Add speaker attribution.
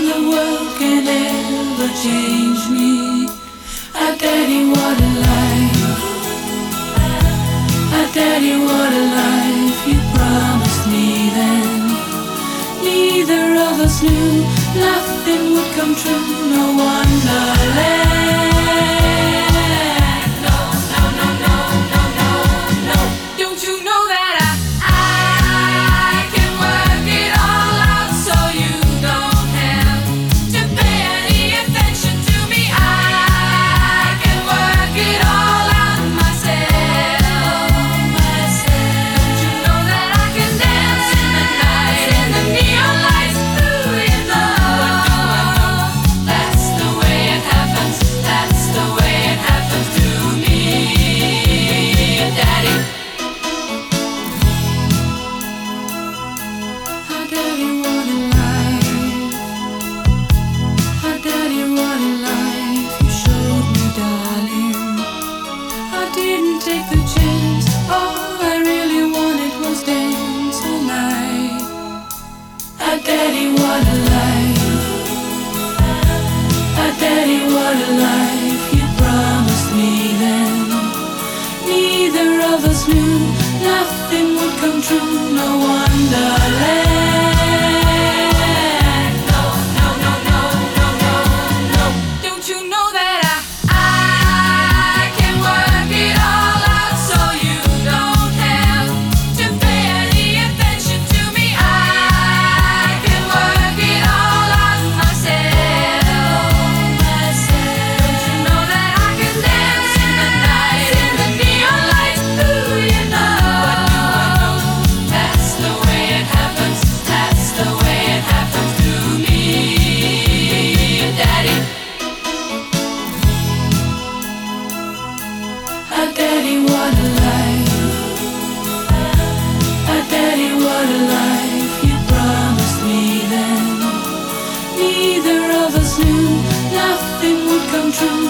Speaker 1: the world can ever change me. Daddy, what a life. Daddy, what a life you promised me then. Neither of us knew nothing would come true. No wonderland. No, no, no, no, no, no, no. Don't you know that I can work it all out so you don't have to pay any attention to me. I can work it all out myself. Don't you know that I can dance in the night in the neon lights? Ooh, you know. That's the way it happens. That's the way it happens to me, Daddy. Daddy, what a life. Daddy, what a life you showed me, darling. I didn't take the chance. All I really wanted was dance all night. Daddy, what a life. Daddy, what a life you promised me then. Neither of us knew nothing would come true. No wonderland. No, no, no, no, no, no, no. Don't you know that I can work it all out so you don't have to pay any attention to me. I can work it all out myself. Don't you know that I can dance in the night in the neon lights? Ooh, you know. That's the way it happens. That's the way it happens to me, Daddy. Daddy, what a life. Daddy, what a life you promised me then. Neither of us knew nothing would come true.